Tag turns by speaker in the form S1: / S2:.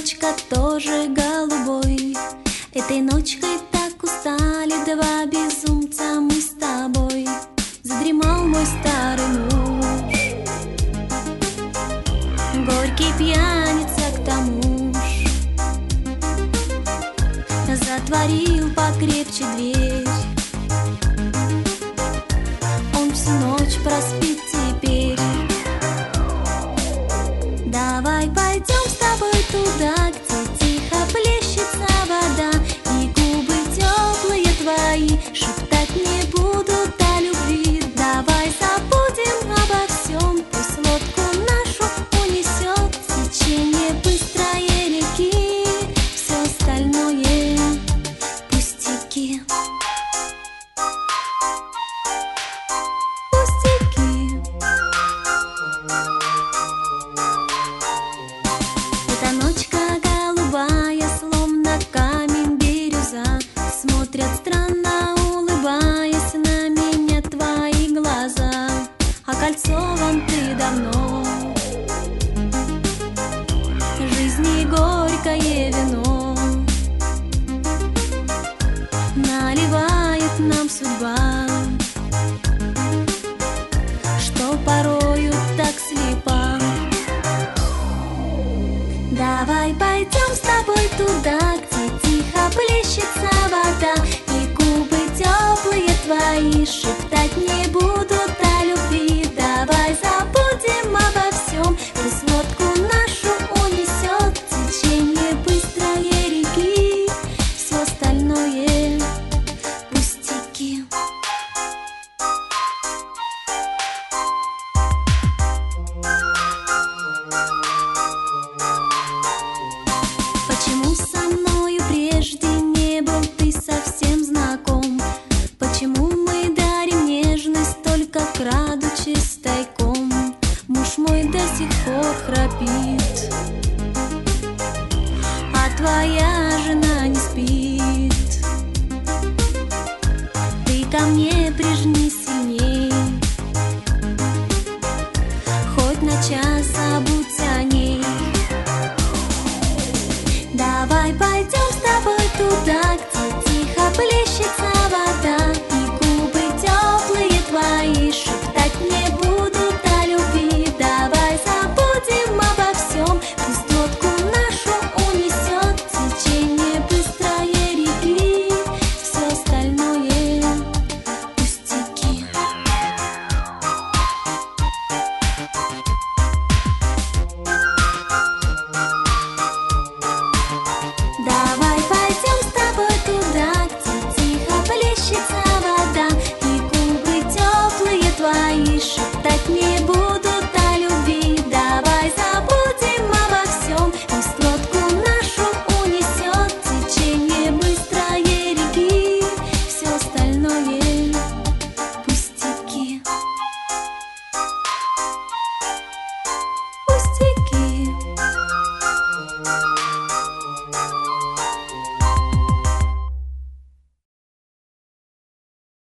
S1: небосводочка тоже голубой. Этой ночкой так устали два безумца мы с тобой. Задремал мой старый муж, горький пьяница к тому ж. Затворил покрепче дверь, он всю ночь проспит теперь. Давай пойдем с тобой туда, где тихо плещется вода, и губы теплые твои шептать не будут о любви. Давай забудем обо всем, пусть лодку нашу унесет течение быстрое реки, все остальное пустяки. Пустяки. Эта ночка голубая, словно камень бирюза, смотрят странно, улыбаясь на меня твои глаза. Окольцован ты давно, жизни горькое вино наливает нам судьба, что порою так слепа. Давай пойдем с тобой туда, где тихо плещется вода, и губы теплые твои шептать не будут о любви. Давай забудем обо всем, пусть лодку нашу унесет течение быстрое реки, все остальное пустяки. Почему со мною прежде не был ты совсем знаком? Почему мы дарим нежность только крадучись тайком? Муж мой до сих пор храпит,